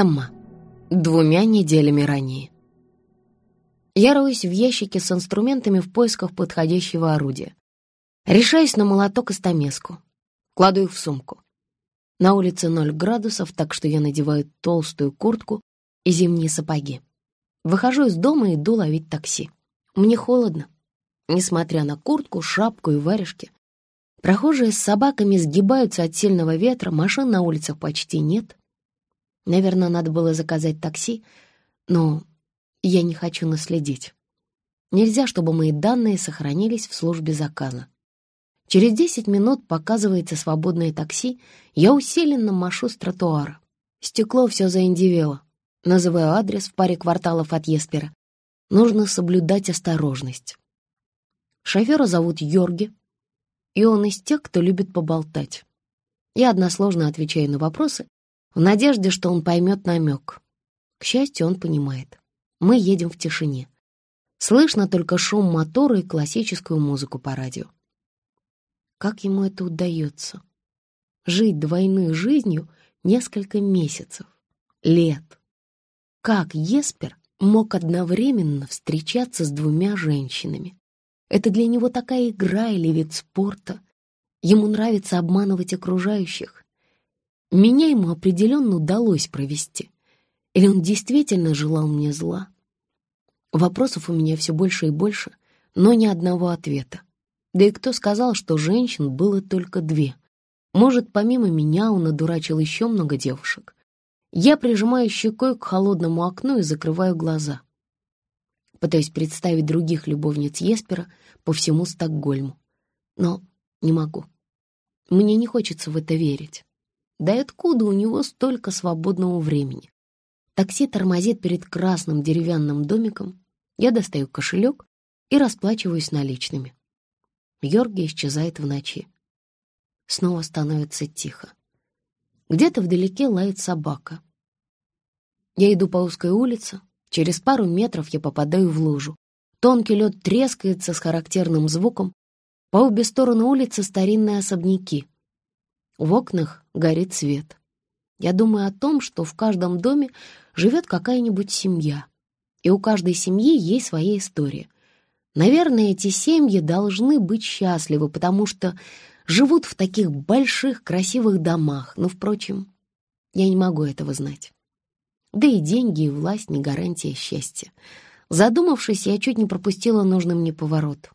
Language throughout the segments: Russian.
Эмма. 2 неделями ранее. Я роюсь в ящике с инструментами в поисках подходящего орудия. Решаюсь на молоток и стамеску. Кладу их в сумку. На улице 0 градусов, так что я надеваю толстую куртку и зимние сапоги. Выхожу из дома и иду ловить такси. Мне холодно, несмотря на куртку, шапку и варежки. Прохожие с собаками сгибаются от сильного ветра, машин на улицах почти нет. Наверное, надо было заказать такси, но я не хочу наследить. Нельзя, чтобы мои данные сохранились в службе заказа. Через 10 минут показывается свободное такси, я усиленно машу с тротуара. Стекло все заиндевело. Называю адрес в паре кварталов от Еспера. Нужно соблюдать осторожность. Шофера зовут Йорги, и он из тех, кто любит поболтать. Я односложно отвечаю на вопросы, в надежде, что он поймет намек. К счастью, он понимает. Мы едем в тишине. Слышно только шум мотора и классическую музыку по радио. Как ему это удается? Жить двойной жизнью несколько месяцев, лет. Как Еспер мог одновременно встречаться с 2 женщинами? Это для него такая игра или вид спорта? Ему нравится обманывать окружающих. Меня ему определенно удалось провести. Или он действительно желал мне зла? Вопросов у меня все больше и больше, но ни одного ответа. Да и кто сказал, что женщин было только 2? Может, помимо меня он одурачил еще много девушек? Я прижимаю щекой к холодному окну и закрываю глаза. Пытаюсь представить других любовниц Еспера по всему Стокгольму. Но не могу. Мне не хочется в это верить. Да и откуда у него столько свободного времени? Такси тормозит перед красным деревянным домиком. Я достаю кошелек и расплачиваюсь наличными. Йорги исчезает в ночи. Снова становится тихо. Где-то вдалеке лает собака. Я иду по узкой улице. Через пару метров я попадаю в лужу. Тонкий лед трескается с характерным звуком. По обе стороны улицы старинные особняки. В окнах горит свет. Я думаю о том, что в каждом доме живет какая-нибудь семья. И у каждой семьи есть своя история. Наверное, эти семьи должны быть счастливы, потому что живут в таких больших, красивых домах. Но, впрочем, я не могу этого знать. Да и деньги, и власть не гарантия счастья. Задумавшись, я чуть не пропустила нужный мне поворот.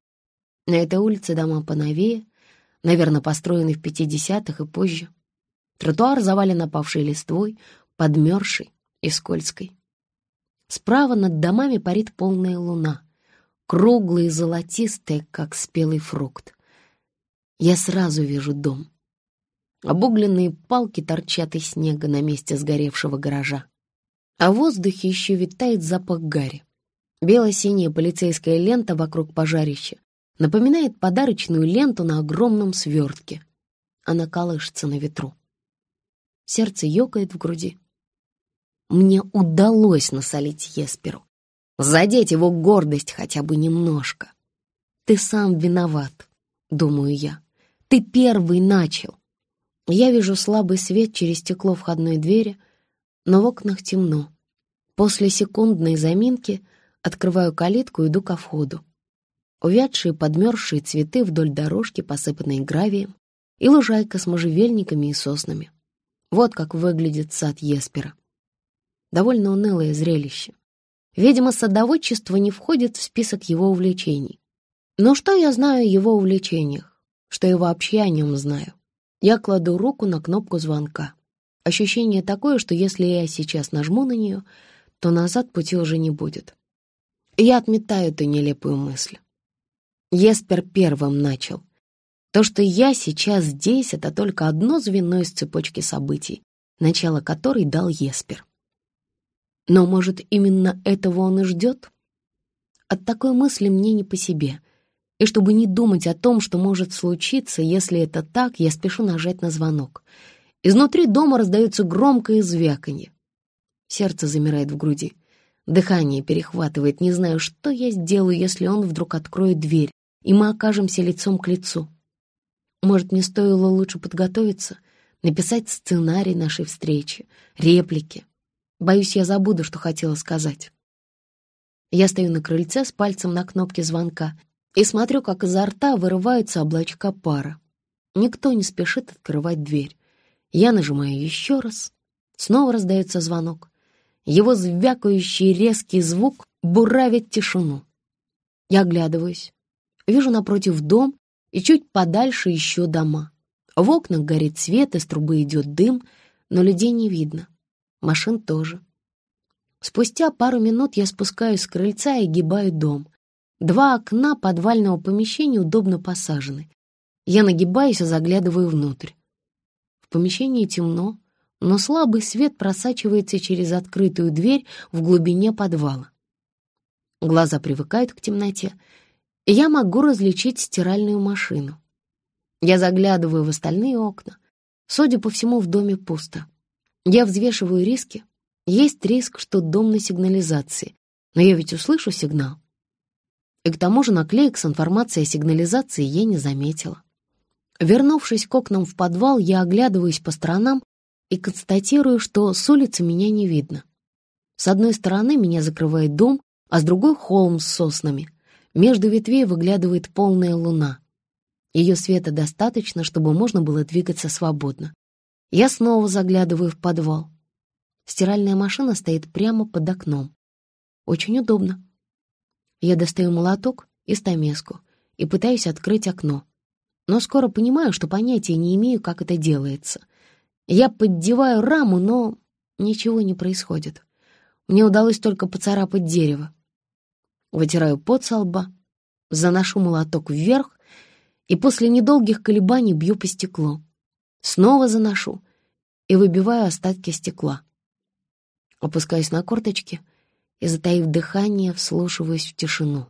На этой улице дома поновее, наверное, построены в 50-х и позже. Тротуар завален опавшей листвой, подмерзшей и скользкой. Справа над домами парит полная луна, круглая и золотистая, как спелый фрукт. Я сразу вижу дом. Обугленные палки торчат из снега на месте сгоревшего гаража. А в воздухе еще витает запах гари. Бело-синяя полицейская лента вокруг пожарища напоминает подарочную ленту на огромном свертке. Она колышется на ветру. Сердце ёкает в груди. Мне удалось насолить Есперу, задеть его гордость хотя бы немножко. «Ты сам виноват», — думаю я. «Ты первый начал». Я вижу слабый свет через стекло входной двери, но в окнах темно. После секундной заминки открываю калитку и иду ко входу. Увядшие подмерзшие цветы вдоль дорожки, посыпанные гравием, и лужайка с можжевельниками и соснами. Вот как выглядит сад Еспера. Довольно унылое зрелище. Видимо, садоводчество не входит в список его увлечений. Но что я знаю о его увлечениях? Что я вообще о нем знаю? Я кладу руку на кнопку звонка. Ощущение такое, что если я сейчас нажму на нее, то назад пути уже не будет. Я отметаю эту нелепую мысль. Еспер первым начал. То, что я сейчас здесь, это только одно звено из цепочки событий, начало которой дал Еспер. Но, может, именно этого он и ждет? От такой мысли мне не по себе. И чтобы не думать о том, что может случиться, если это так, я спешу нажать на звонок. Изнутри дома раздается громкое звяканье. Сердце замирает в груди. Дыхание перехватывает, не знаю, что я сделаю, если он вдруг откроет дверь, и мы окажемся лицом к лицу. Может, мне стоило лучше подготовиться, написать сценарий нашей встречи, реплики, Боюсь, я забуду, что хотела сказать. Я стою на крыльце с пальцем на кнопке звонка и смотрю, как изо рта вырываются облачка пара. Никто не спешит открывать дверь. Я нажимаю еще раз. Снова раздается звонок. Его звякающий резкий звук буравит тишину. Я оглядываюсь. Вижу напротив дом и чуть подальше еще дома. В окнах горит свет, из трубы идет дым, но людей не видно. Машин тоже. Спустя пару минут я спускаюсь с крыльца и огибаю дом. 2 окна подвального помещения удобно посажены. Я нагибаюсь и заглядываю внутрь. В помещении темно, но слабый свет просачивается через открытую дверь в глубине подвала. Глаза привыкают к темноте, и я могу различить стиральную машину. Я заглядываю в остальные окна. Судя по всему, в доме пусто. Я взвешиваю риски. Есть риск, что дом на сигнализации, но я ведь услышу сигнал. И к тому же наклеек с информацией о сигнализации я не заметила. Вернувшись к окнам в подвал, я оглядываюсь по сторонам и констатирую, что с улицы меня не видно. С одной стороны меня закрывает дом, а с другой — холм с соснами. Между ветвей выглядывает полная луна. Ее света достаточно, чтобы можно было двигаться свободно. Я снова заглядываю в подвал. Стиральная машина стоит прямо под окном. Очень удобно. Я достаю молоток и стамеску и пытаюсь открыть окно. Но скоро понимаю, что понятия не имею, как это делается. Я поддеваю раму, но ничего не происходит. Мне удалось только поцарапать дерево. Вытираю пот со лба, заношу молоток вверх и после недолгих колебаний бью по стеклу. Снова заношу и выбиваю остатки стекла. Опускаюсь на корточки и, затаив дыхание, вслушиваюсь в тишину.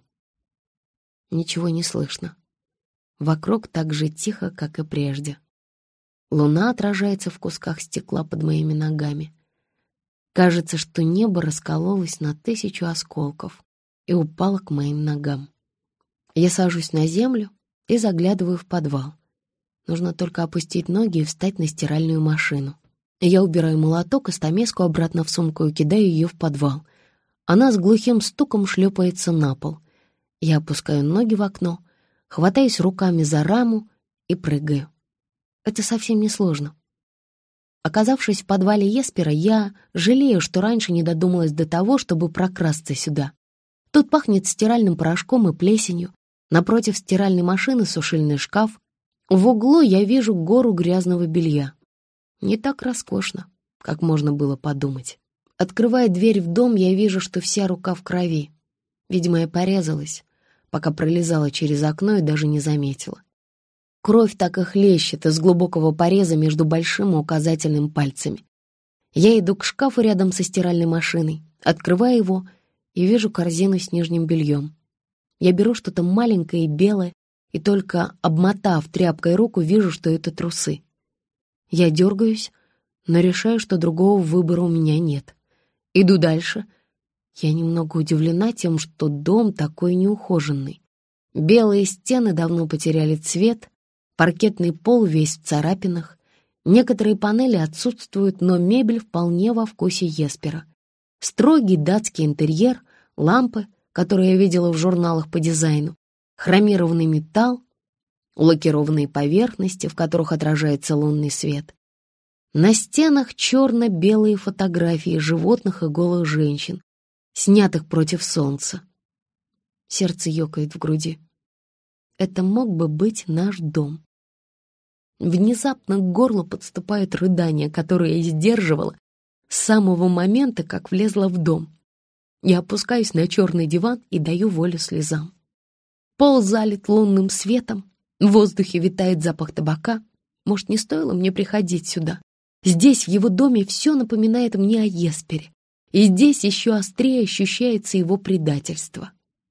Ничего не слышно. Вокруг так же тихо, как и прежде. Луна отражается в кусках стекла под моими ногами. Кажется, что небо раскололось на 1000 осколков и упало к моим ногам. Я сажусь на землю и заглядываю в подвал. Нужно только опустить ноги и встать на стиральную машину. Я убираю молоток и стамеску обратно в сумку и кидаю ее в подвал. Она с глухим стуком шлепается на пол. Я опускаю ноги в окно, хватаюсь руками за раму и прыгаю. Это совсем не сложно. Оказавшись в подвале Еспера, я жалею, что раньше не додумалась до того, чтобы прокрасться сюда. Тут пахнет стиральным порошком и плесенью. Напротив стиральной машины сушильный шкаф. В углу я вижу гору грязного белья. Не так роскошно, как можно было подумать. Открывая дверь в дом, я вижу, что вся рука в крови. Видимо, я порезалась, пока пролезала через окно и даже не заметила. Кровь так и хлещет из глубокого пореза между большим и указательным пальцами. Я иду к шкафу рядом со стиральной машиной, открываю его и вижу корзину с нижним бельем. Я беру что-то маленькое и белое, и только обмотав тряпкой руку, вижу, что это трусы. Я дергаюсь, но решаю, что другого выбора у меня нет. Иду дальше. Я немного удивлена тем, что дом такой неухоженный. Белые стены давно потеряли цвет, паркетный пол весь в царапинах. Некоторые панели отсутствуют, но мебель вполне во вкусе Еспера. Строгий датский интерьер, лампы, которые я видела в журналах по дизайну, хромированный металл, лакированные поверхности, в которых отражается лунный свет. На стенах черно-белые фотографии животных и голых женщин, снятых против солнца. Сердце ёкает в груди. Это мог бы быть наш дом. Внезапно к горлу подступает рыдание, которое я сдерживала с самого момента, как влезла в дом. Я опускаюсь на черный диван и даю волю слезам. Пол залит лунным светом, в воздухе витает запах табака. Может, не стоило мне приходить сюда? Здесь, в его доме, все напоминает мне о Еспере. И здесь еще острее ощущается его предательство.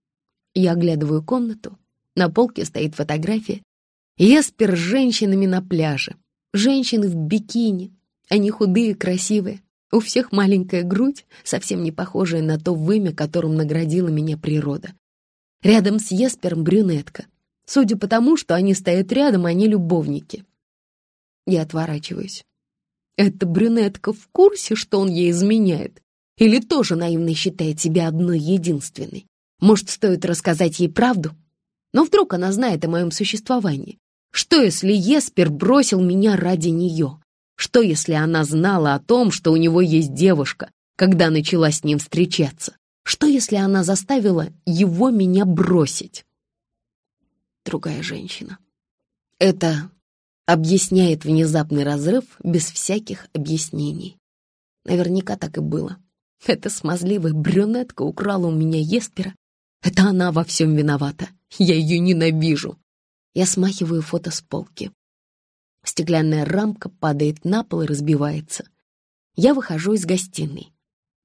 Я оглядываю комнату. На полке стоит фотография. Еспер с женщинами на пляже. Женщины в бикини. Они худые и красивые. У всех маленькая грудь, совсем не похожая на то вымя, которым наградила меня природа. Рядом с Еспером брюнетка. Судя по тому, что они стоят рядом, они любовники. Я отворачиваюсь. Эта брюнетка в курсе, что он ей изменяет? Или тоже наивно считает себя одной единственной? Может, стоит рассказать ей правду? Но вдруг она знает о моем существовании? Что, если Еспер бросил меня ради нее? Что, если она знала о том, что у него есть девушка, когда начала с ним встречаться? Что, если она заставила его меня бросить? Другая женщина. Это объясняет внезапный разрыв без всяких объяснений. Наверняка так и было. Эта смазливая брюнетка украла у меня Еспера. Это она во всем виновата. Я ее ненавижу. Я смахиваю фото с полки. Стеклянная рамка падает на пол и разбивается. Я выхожу из гостиной.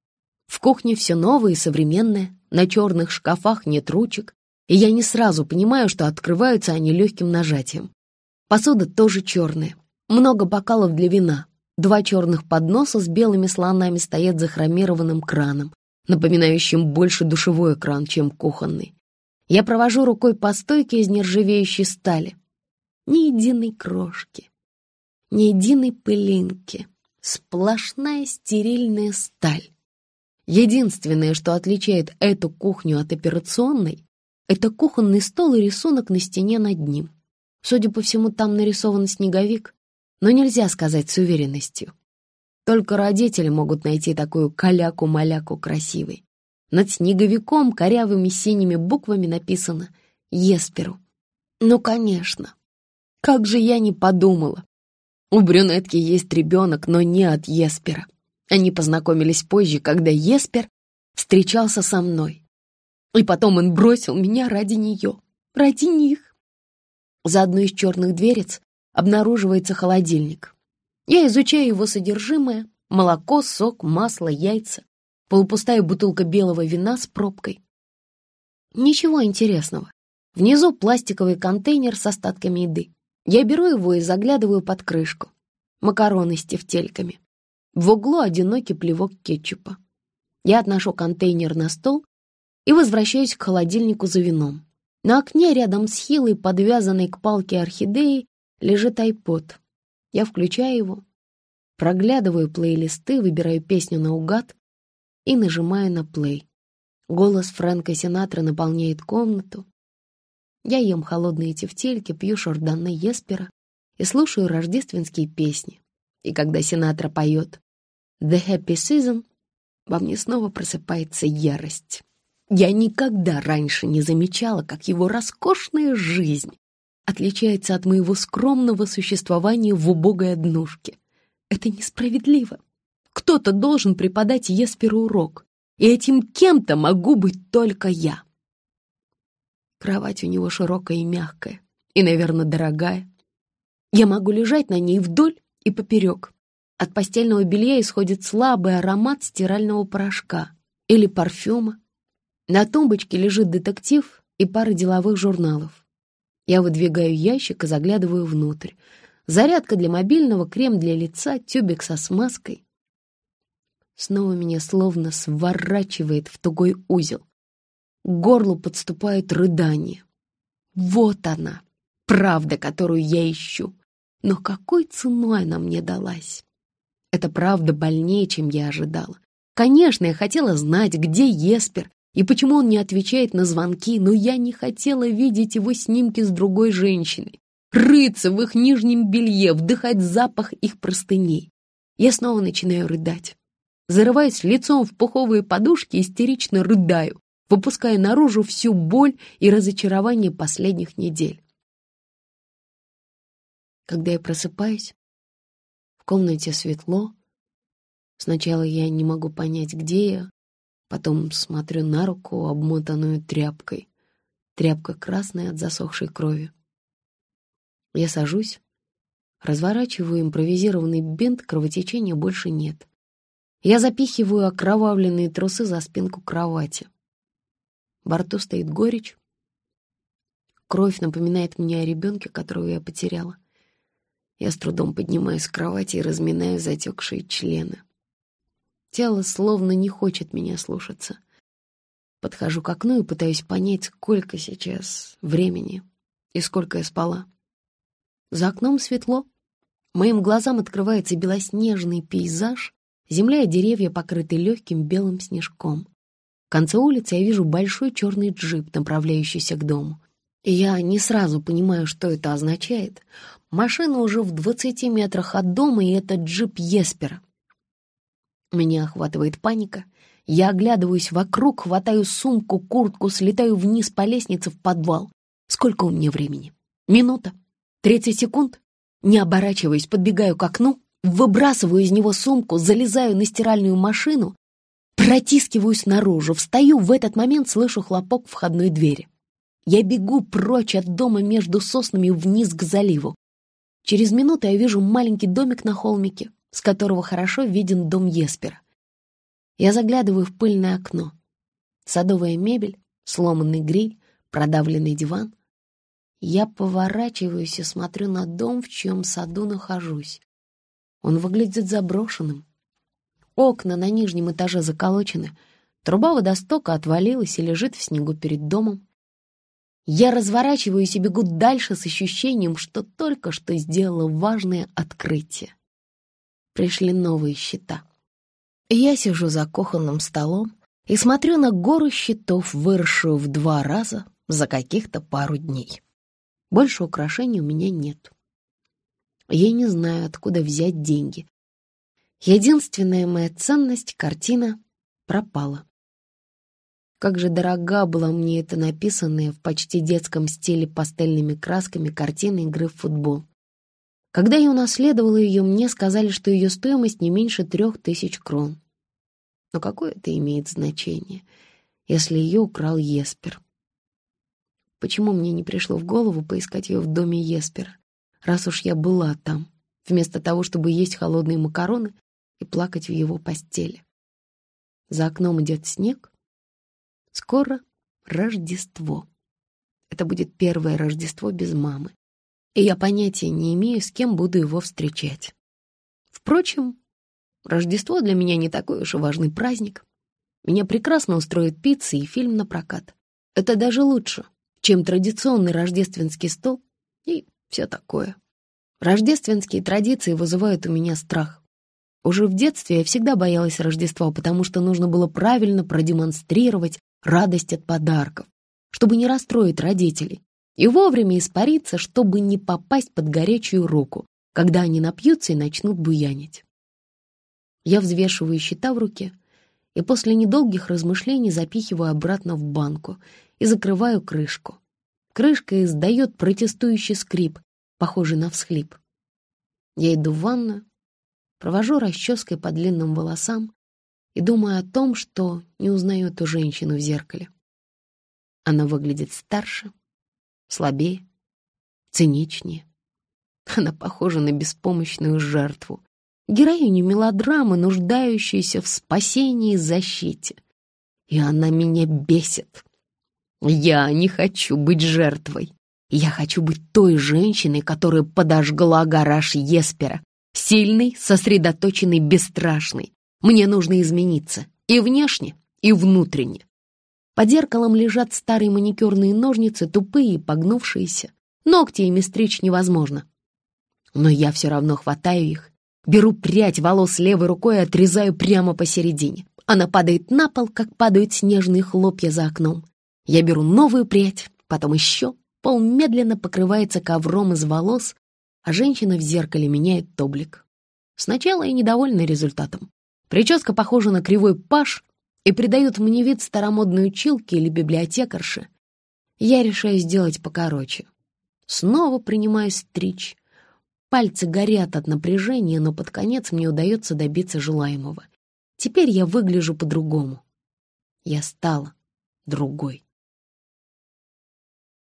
В кухне все новое и современное. На черных шкафах нет ручек, и я не сразу понимаю, что открываются они легким нажатием. Посуда тоже черная. Много бокалов для вина. 2 черных подноса с белыми слонами стоят за хромированным краном, напоминающим больше душевой кран, чем кухонный. Я провожу рукой по стойке из нержавеющей стали. Ни единой крошки, ни единой пылинки. Сплошная стерильная сталь. Единственное, что отличает эту кухню от операционной, это кухонный стол и рисунок на стене над ним. Судя по всему, там нарисован снеговик, но нельзя сказать с уверенностью. Только родители могут найти такую каляку-маляку красивой. Над снеговиком корявыми синими буквами написано «Есперу». Ну, конечно. Как же я не подумала. У брюнетки есть ребенок, но не от Еспера. Они познакомились позже, когда Еспер встречался со мной. И потом он бросил меня ради нее, ради них. За одной из черных дверец обнаруживается холодильник. Я изучаю его содержимое: молоко, сок, масло, яйца, полупустая бутылка белого вина с пробкой. Ничего интересного. Внизу пластиковый контейнер с остатками еды. Я беру его и заглядываю под крышку. Макароны с тефтельками. В углу одинокий плевок кетчупа. Я отношу контейнер на стол и возвращаюсь к холодильнику за вином. На окне рядом с хилой, подвязанной к палке орхидеей, лежит айпод. Я включаю его, проглядываю плейлисты, выбираю песню наугад и нажимаю на плей. Голос Фрэнка Синатра наполняет комнату. Я ем холодные тефтельки, пью шардоне Еспера и слушаю рождественские песни. И когда Синатра поет «The Happy Season», во мне снова просыпается ярость. Я никогда раньше не замечала, как его роскошная жизнь отличается от моего скромного существования в убогой однушке. Это несправедливо. Кто-то должен преподать Есперу урок, и этим кем-то могу быть только я. Кровать у него широкая и мягкая, и, наверное, дорогая. Я могу лежать на ней вдоль и поперек. От постельного белья исходит слабый аромат стирального порошка или парфюма. На тумбочке лежит детектив и пара деловых журналов. Я выдвигаю ящик и заглядываю внутрь. Зарядка для мобильного, крем для лица, тюбик со смазкой. Снова меня словно сворачивает в тугой узел. К горлу подступает рыдание. Вот она, правда, которую я ищу. Но какой ценой она мне далась? Эта правда больнее, чем я ожидала. Конечно, я хотела знать, где Еспер и почему он не отвечает на звонки, но я не хотела видеть его снимки с другой женщиной, рыться в их нижнем белье, вдыхать запах их простыней. Я снова начинаю рыдать. Зарываясь лицом в пуховые подушки, истерично рыдаю, выпуская наружу всю боль и разочарование последних недель. Когда я просыпаюсь, в комнате светло. Сначала я не могу понять, где я, потом смотрю на руку, обмотанную тряпкой. Тряпка красная от засохшей крови. Я сажусь, разворачиваю импровизированный бинт, кровотечения больше нет. Я запихиваю окровавленные трусы за спинку кровати. Во рту стоит горечь. Кровь напоминает мне о ребенке, которого я потеряла. Я с трудом поднимаюсь с кровати и разминаю затекшие члены. Тело словно не хочет меня слушаться. Подхожу к окну и пытаюсь понять, сколько сейчас времени и сколько я спала. За окном светло. Моим глазам открывается белоснежный пейзаж Земля и деревья покрыты легким белым снежком. В конце улицы я вижу большой черный джип, направляющийся к дому. И я не сразу понимаю, что это означает. Машина уже в 20 метрах от дома, и это джип Еспера. Меня охватывает паника. Я оглядываюсь вокруг, хватаю сумку, куртку, слетаю вниз по лестнице в подвал. Сколько у меня времени? Минута? 30 секунд? Не оборачиваясь, подбегаю к окну, выбрасываю из него сумку, залезаю на стиральную машину, протискиваюсь наружу, встаю, в этот момент слышу хлопок входной двери. Я бегу прочь от дома между соснами вниз к заливу. Через минуту я вижу маленький домик на холмике, с которого хорошо виден дом Еспера. Я заглядываю в пыльное окно. Садовая мебель, сломанный гриль, продавленный диван. Я поворачиваюсь и смотрю на дом, в чьем саду нахожусь. Он выглядит заброшенным. Окна на нижнем этаже заколочены, труба водостока отвалилась и лежит в снегу перед домом. Я разворачиваюсь и бегу дальше с ощущением, что только что сделала важное открытие. Пришли новые счета. Я сижу за кухонным столом и смотрю на гору счетов, выросшую в 2 раза за каких-то пару дней. Больше украшений у меня нет. Я не знаю, откуда взять деньги. Единственная моя ценность — картина — пропала. Как же дорога была мне эта написанная в почти детском стиле пастельными красками картина игры в футбол. Когда я унаследовала ее, мне сказали, что ее стоимость не меньше 3000 крон. Но какое это имеет значение, если ее украл Еспер? Почему мне не пришло в голову поискать ее в доме Еспера, раз уж я была там, вместо того, чтобы есть холодные макароны и плакать в его постели? За окном идет снег. Скоро Рождество. Это будет первое Рождество без мамы, и я понятия не имею, с кем буду его встречать. Впрочем, Рождество для меня не такой уж и важный праздник. Меня прекрасно устроит пицца и фильм на прокат. Это даже лучше, чем традиционный рождественский стол и все такое. Рождественские традиции вызывают у меня страх. Уже в детстве я всегда боялась Рождества, потому что нужно было правильно продемонстрировать радость от подарков, чтобы не расстроить родителей, и вовремя испариться, чтобы не попасть под горячую руку, когда они напьются и начнут буянить. Я взвешиваю счета в руке и после недолгих размышлений запихиваю обратно в банку и закрываю крышку. Крышка издает протестующий скрип, похожий на всхлип. Я иду в ванную, провожу расческой по длинным волосам и думаю о том, что не узнаю эту женщину в зеркале. Она выглядит старше, слабее, циничнее. Она похожа на беспомощную жертву, героиню мелодрамы, нуждающуюся в спасении и защите. И она меня бесит. Я не хочу быть жертвой. Я хочу быть той женщиной, которая подожгла гараж Еспера. Сильной, сосредоточенной, бесстрашной. Мне нужно измениться и внешне, и внутренне. Под зеркалом лежат старые маникюрные ножницы, тупые и погнувшиеся. Ногти ими стричь невозможно. Но я все равно хватаю их, беру прядь волос левой рукой и отрезаю прямо посередине. Она падает на пол, как падают снежные хлопья за окном. Я беру новую прядь, потом еще. Пол медленно покрывается ковром из волос, а женщина в зеркале меняет облик. Сначала я недовольна результатом. Прическа похожа на кривой паш и придает мне вид старомодной училки или библиотекарши. Я решаю сделать покороче. Снова принимаюсь стричь. Пальцы горят от напряжения, но под конец мне удается добиться желаемого. Теперь я выгляжу по-другому. Я стала другой.